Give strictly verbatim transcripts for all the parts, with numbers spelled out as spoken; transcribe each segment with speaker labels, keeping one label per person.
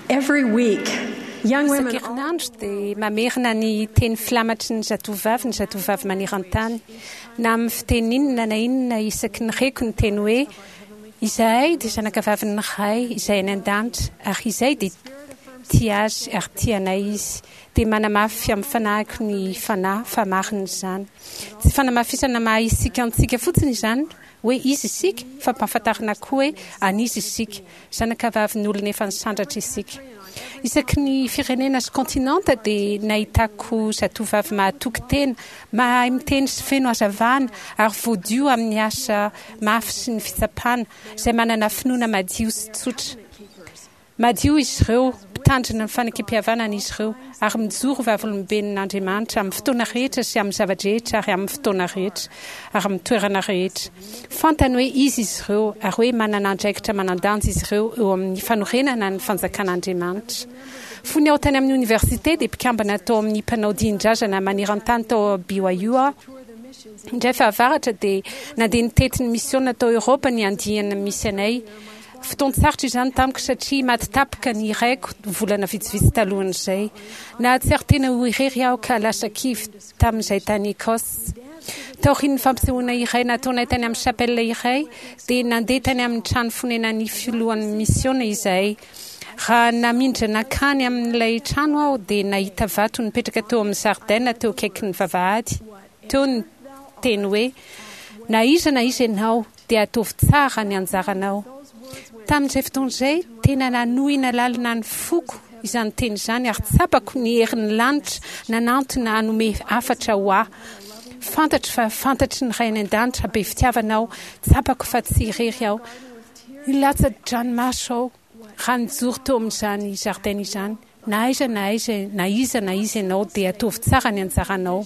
Speaker 1: Every week, young women
Speaker 2: Isan-Kerinandro dia mamerina ny teny flamatry ny zatovavy ny zatovavy maneran-tany na amin'ny fiteninina na inona isaky ny reko ny teny hoe izahay dia zanakavavy ny ray izay any an-danitra ary izay dia tia azy ary tianay izy dia manamafy amin'ny fanahiko ny fanahy fa marina izany tsy fanamafisana maha isika antsika fotsiny izany hoe izy isika fa mpahafantarina koa hoe anizy isika zanakavavy ny olona efa nisandratra isika isaky ny firenena sy kontinanta dia nahitako zatovavy mahatoky tena mahay miteny sy feno hazavana ary voadio amin'ny asa mafy sy ny fitsapana izay manana finoana madio sy tsotra madio izy ireo mpitandrina ny fanakam-pihavanana izy ireo ary mijoro vavolombelon'Andriamanitra amin'ny fotoana rehetra sy amin'ny zavadrehetra ary amin'ny fotoana rehetra ary amin'ny toerana rehetra fantany hoe izy izy ireo ary hoe manana andraikitra manandanja izy ireo eo amin'ny fanorenana ny fanjakan'Andriamanitra fony ao tany amin'ny oniversité dia mpikambana tao amin'ny mpanao dian-drazana maneran-tany tao B Y U indray fahavaratra dia nandeha nitety ny misiona tao Eropa ny andiana misy anay fotoan-tsarotra izany tamiko satria matitapaka ny iraiko volana vitsivitsy talohan'izay na tsy ary tena ho irery aho ka lasa kivy tamin'izay tany Ekosy taorian'ny fampisehoana iray nataonay tany amin'ny chapelle iray dia nandeha tany amin'ny trano fonenan'ny filohan'ny misiona izahay raha namindra nakany amin'ilay trano aho dia nahita vato nipetraka teo amin'ny zaridaina teo akaiky ny vavahady teo ny teny hoe na iza na iza ianao dia ataovy tsara ny anjaranao tamin'izay fotoan'izay tena nanohina lalina ny foko izany teny izany ary tsapako ny herin'ny lanitra nanantona hanome afatra ho aho fantatry fa fantatry ny ray any an-danitra be fitiavanao tsapako fa tsy irery aho ilatsa dranomaso aho raha nijoro teo amin'izany zaridaina izany na aiza na aiza na iza na iza ianao dia ataovy tsara ny anjaranao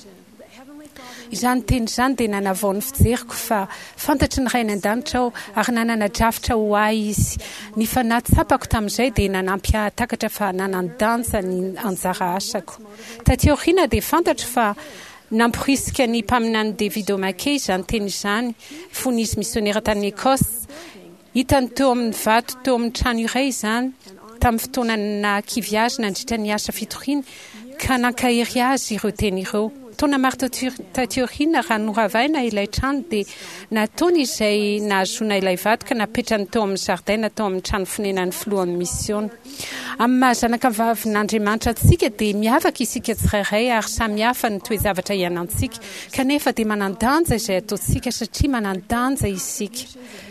Speaker 2: izany teny izany dia nanavao ny fijeriko fa fantatry ny ray any an-danitra aho ary nanana-drafitra ho ahy izy ny fanahy-tsapako tamin'izay dia nanampy takatra fa nanan-danja ny anjara asako taty aoriana dia fantatro fa namporisika ny mpaminany David O'Mackey izany teny izany fony izy misionera tany Ekosy hitany teo amin'ny vato teo amin'ny trano iray izany tamin'ny fotoanana kivy azy nandritra ny asa fitoriana ka nankahery azy ireo teny ireo taona maro taty aoriana raha noravaina ilay trano dia nataony izay nahazoana ilay vato ka napetrany teo amin'ny zaridaina tao amin'ny trano fonenan'ny filohan'ny misiona amin'ny mahazanakavavin'Andriamanitra antsika dia miavaka isika tsirairay ary samihafa ny toe-javatra ianantsika kanefa dia manandanja izay ataontsika satria manandanja isika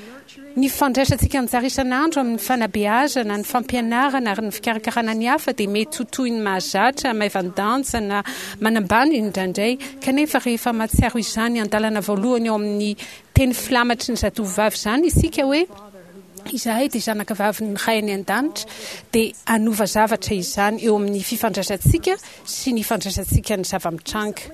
Speaker 2: ny fandraisantsika anjara isan'andro amin'ny fanabeazana ny fampianarana ary ny fikarakarana ny hafa dia mety ho toy ny mahazatra maivandanja na manambany indraindray kanefa rehefa matsiaro izany andalana voalohany ao amin'ny teny filamatry ny zatovavy izany isika hoe izahay dia zanakavavy ny ray any an-danitra dia anova zavatra izany eo amin'ny fifandraisantsika sy ny fandraisantsika ny zava-mitranga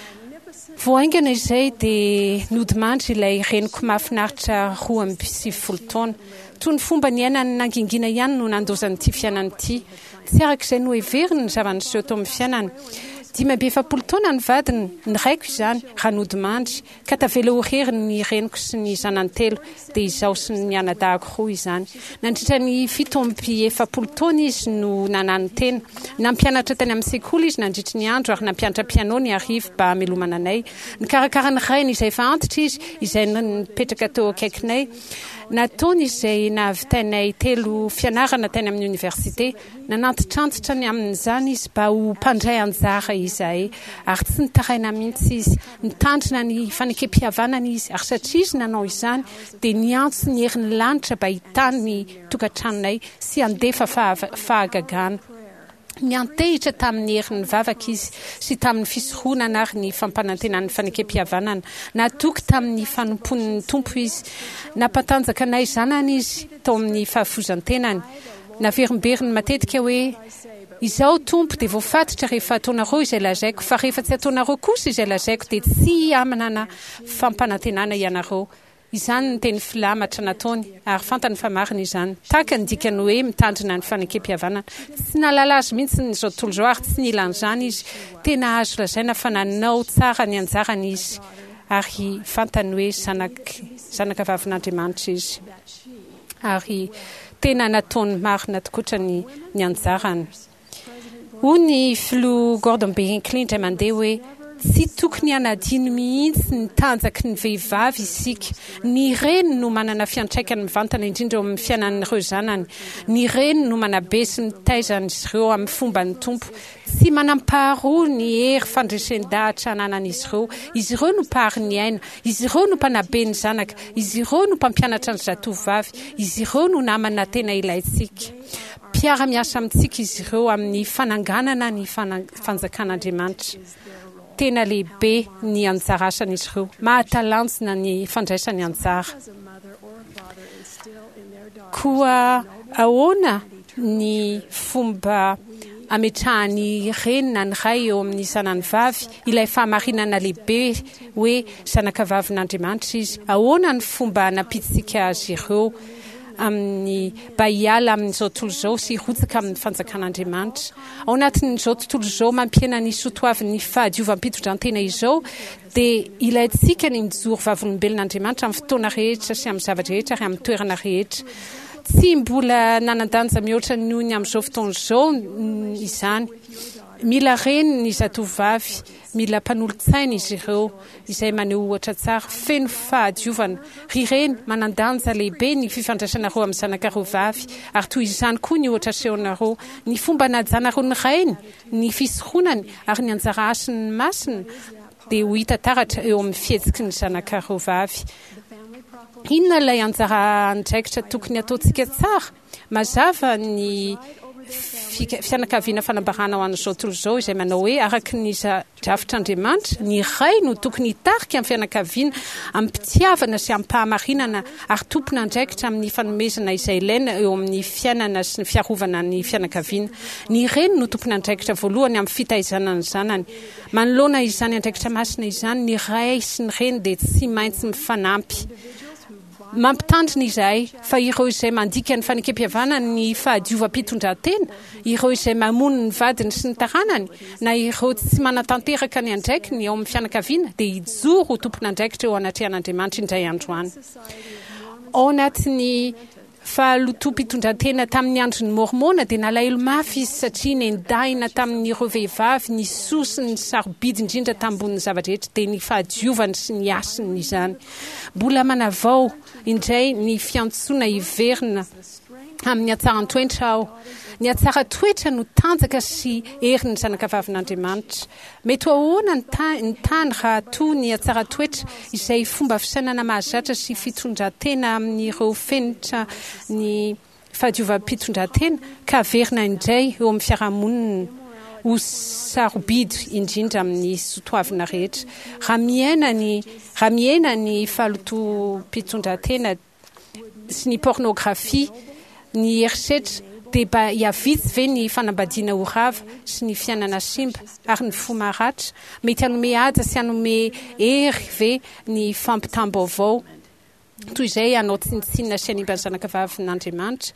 Speaker 2: voaingana izay dia nodimandry ilay reniko mahafinaritra roa amby sivifolo taona toy ny fomba ny ainany nangingina ihany no nandozan'ity fiainana ity tsy arak'izay no heveriny ny zava-niseho tao amin'ny fiainana dimy amby efapolo taona ny vadiny ny raiko izany raha nodimandry ka tavela ho heriny ny reniko sy ny zanantelo dia izaho sy ny anadahako roa izany nandritra ny fito amby efapolo taona izy no nanany tena nampianatra tany amin'ny sekoly izy nandritra ny andro ary nampianatra piano ny arivo mba hamelomana anay ny karakara ny rainy izay efa antitra izy izay nipetraka teo akaikinay nataony izay nahavitainay telo fianarana tany amin'ny oniversité nanantitrantitra ny amin'izany izy mba ho mpandray anjara izahay ary tsy nitaraina mihitsy izy nitandrina ny fanekem-pihavanana izy ary satria izy nanao izany dia niantso ny herin'ny lanitra mba hitany ny tokantranonay sy andefa fahagagana niantehitra tamin'ny herin'ny vavaka izy sy tamin'ny fisorohana ary ny fampanantenan'ny fanekem-pihavanana natoky tamin'ny fanompon'ny tompo izy nampatanjaka anay zanany izy tao amin'ny fahavozan-tenany naverimberiny matetika hoe izaho tompo dia voafatotra rehefa ataonareo izay lazaiko fa rehefa tsy ataonareo kosa izay lazaiko dia tsy amanana fampanantenana ianareo izany ny teny filamatra nataony ary fantany fa marina izany tahaka ny dikany hoe mitandrina ny fanekem-pihavanana tsy nalala azy mihitsy nyzao tontolo izao ary tsy nilan'izany izy tena azo lazaina fa nanao tsara ny anjarany izy ary fantany hoe zanak zanakavavin'Andriamanitra izy ary tena nataony marina tokotra ny ny anjarany. Hoy ny filoha Gordon B. Hinckley indray mandeha hoe tsy tokony hanadino mihitsy ny tanjaky ny vehivavy isika. Ny reny no manana fiantraikany mivantana indrindra eo amin'ny fiainan'ireo zanany. Ny reny no manabe sy mitaizana izy ireo amin'ny fomba ny tompo. Tsy manampaharoa ny hery fandresen-dahatra ananan'izy ireo. Izy ireo no mpahary ny aina. Izy ireo no mpanabe ny zanaka. Izy ireo no mpampianatra ny zatovavy. Izy ireo no namana tena ilaitsika. Mpiara-miasa amintsika izy ireo amin'ny fananganana ny fanjakan'Andriamanitra. Tena lehibe ny anjara asan'izy ireo. Mahatalanjona ny fandraisany anjara. Koa ahoana ny fomba ametrahany renina ny ray eo amin'ny zanany vavy, ilay fahamarinana lehibe hoe zanaka vavin'Andriamanitra izy. Ahoana ny fomba nampitsika azy ireo amin'ny mba hiala amin'izao tontolo izao sy hirotsaka amin'ny fanjakan'Andriamanitra. Ao anatin'izao tontolo izao mampiena ny soatoavin'ny fahadiovam-pitondran-tena izao dia ilaintsika ny mijoro vavolombelon'Andriamanitra amin'ny fotoana rehetra sy amin'ny zavatra rehetra ary amin'ny toerana rehetra. Tsy mbola nanan-danja mihoatra noho ny amin'izao fotoana izao izany. Mila reny ny zatovavy, mila mpanolo-tsaina izy ireo izay maneho ohatra tsara, feno fahadiovana. Ry reny manan-danja lehibe ny fifandraisanareo amin'ny zanakareo vavy, ary toy izany koa ny ohatra asehonareo, ny fomba najanareo ny rainy, ny fisorohonany ary ny anjara asany masina dia ho hita taratra eo amin'ny fihetsiky ny zanakareo vavy. Inona ilay anjara andraikitra tokony ataontsika tsara? Mazava ny fianakaviana fanambarana ho an'izao tontolo izao izay manao hoe araka ny drafitr'Andriamanitra, ny ray no tokony hitarika amin'ny fianakaviana amin'ny mpitiavana sy amin'ny mpahamarinana ary tompona andraikitra amin'ny fanomezana izay ilaina eo amin'ny fiainana sy ny fiarovana ny fianakaviana. Ny reny no tompona andraikitra voalohany amin'ny fitaizana ny zanany. Manoloana izany andraikitra masina izany, ny ray sy ny reny dia tsy maintsy mifanampy. Mampitandrina izahay fa ireo izay mandika ny fanekem-pihavana ny fahadiovam-pitondran-tena, ireo izay mamono ny vadiny sy ny taranany, na ireo tsy manatanteraka ny andraikiny ao amin'ny fianakaviana dia hijoro ho tompona andraikitra eo anatrehan'Andriamanitra indray androany. Ao anatin'ny fahalotom-pitondran-tena tamin'ny andron'ny mormona dia nalaelo mafy izy satria nendahina tamin'ireo vehivavy ny soa sy ny sarobidy indrindra tambon'ny zavatra rehetra dia ny fahadiovany sy ny asiny izany. Mbola manavao indray ny fiantsoana hiverina amin'ny hatsaran-toetra ao. Ny hatsara-toetra no tanjaka sy herin'ny zanaka vavin'Andriamanitra. Mety ahoana ny tany raha toa ny hatsara-toetra izay fomba fisainana mahazatra sy fitondran-tena amin'ireo fenitra ny fahadiovam-pitondran-tena ka verina indray eo amin'ny fiarahamonina ho sarobidy indrindra amin'ny soatoavina rehetra. Raha miaina ny raha miaina ny fahalotom-pitondran-tena sy ny pornografia, ny eritreritra dia mba hiavitsy ve ny fanambadiana ho rava sy ny fiainana simba ary ny fo maratra. Mety hanome aja sy hanome hery ve ny fampitam-baovao toy izay hanao tsinitsinina sy hanimba ny zanaka vavin'Andriamanitra.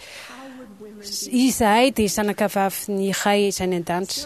Speaker 2: Izahay dia zanaka vavin'ny ray izay ny an-danitra.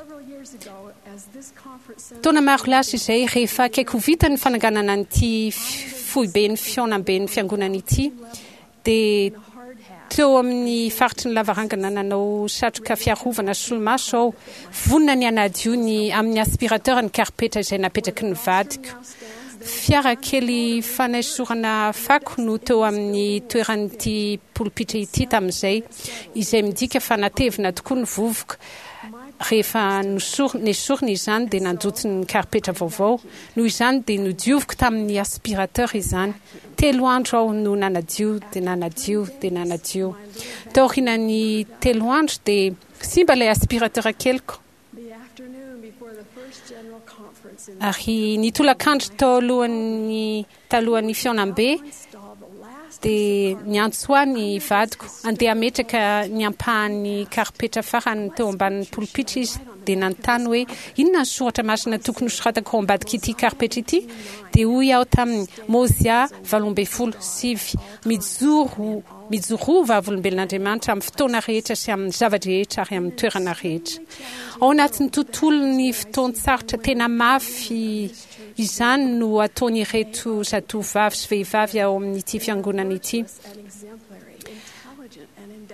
Speaker 2: Taona maro lasa izay rehefa akaiky ho vita ny fananganana n'ity foibe ny fiaonam-be ny fiangonana ity dia teo amin'ny faritry ny lavarangana nanao satroka fiarovana solomaso aho, vonona ny anadio ny amin'ny aspirateur ny karipetra izay napetraky ny vadiko. Fiara kely fanaisorana fako no teo amin'ny toeran'ity polipitra ity tamin'izay, izay midika fa natevina tokoa ny vovoka. Rehefa nesorina izany dia nanjotsy ny karipetra vaovao. Noho izany dia nodioviko tamin'ny aspirateur izany. Telo andro aho no nanadio dia nanadio dia nanadio. Tao aorianan'ny telo andro dia simba ilay aspirateur keliko. Ary ny tolakandro tao alohan'ny talohan'ny fiaonam-be dia niantso ny vadiko andeha ametraka ny ampahan'ny karipetra farany teo ambanin'ny polipitra izy dia nanontany hoe inona ny soratra masina tokony soratako ao ambadika ity karipetra ity dia hoy aho taminy Mozia valo ambin'ny folo sivy mijoro mijoro vavolombelon'Andriamanitra amin'ny fotoana rehetra sy amin'ny zavatra rehetra ary amin'ny toerana rehetra. Ao anatin'ny tontolon'ny fotoan-tsarotra tena mafy izany no ataony ireto zatovavy sy vehivavy ao amin'ity fiangonana ity.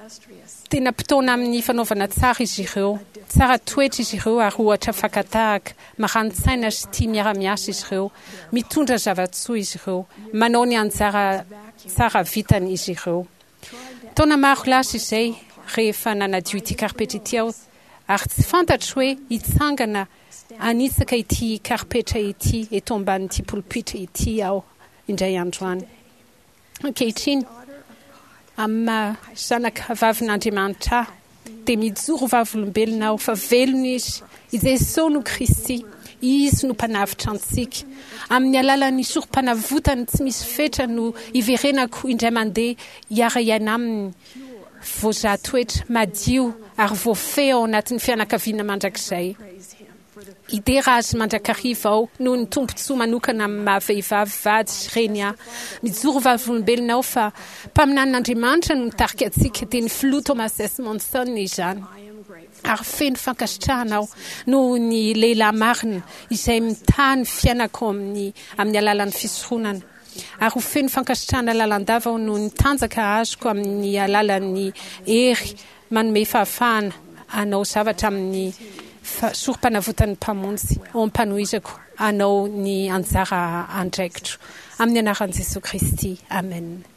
Speaker 2: tena mpitona amin'ny fanaovana tsara izy ireo, tsara toetra izy ireo ary ohatra fakatahaka, marani-tsaina sy tia miara-miasa izy ireo, mitondra zavatsoa izy ireo, manao ny anjara tsara vitany izy ireo. Taona maro lasa izay rehefa nanadio ity karipetra ity aho, ary tsy fantatro hoe hitsangana anitsaka ity karipetra ity eto ambanin'ity pulpitra ity aho indray androany. Ankehitriny, amin'ny zanaka vavin'Andriamanitra dia mijoro vavolombelona aho fa velona izy. I Jesosy no Kristy, izy no mpanavitra antsika. Amin'ny alalan'ny sorom-panavotany tsy misy fetra no iverenako indray mandeha hiara-iaina aminy voazatoetra madio ary voafeo ao anatin'ny fianakaviana mandrakizay. Idera azy mandrakariva aho noho ny tombontsoa manokana amin'ny maha-vehivavy vady sy reny aho. Mijoro vavolombelona aho fa mpaminan'Andriamanitra no mitarika antsika dia ny filoha Thomas S. Monson izany. Ary feno fankasitrahana aho noho ny lehilahy marina izay mitany fiainako amin'ny amin'ny alalan'ny fisoronana. Ary ho feno fankasitrahana lalandava aho noho ny tanjaka azoko amin'ny alalan'ny hery manome fahafahana anao zavatra amin'ny sorom-panavotan'ny mpamonjy ao ampanohizako anao ny anjara andraikitro amin'ny anaran'i Jesosy Kristy. Amen.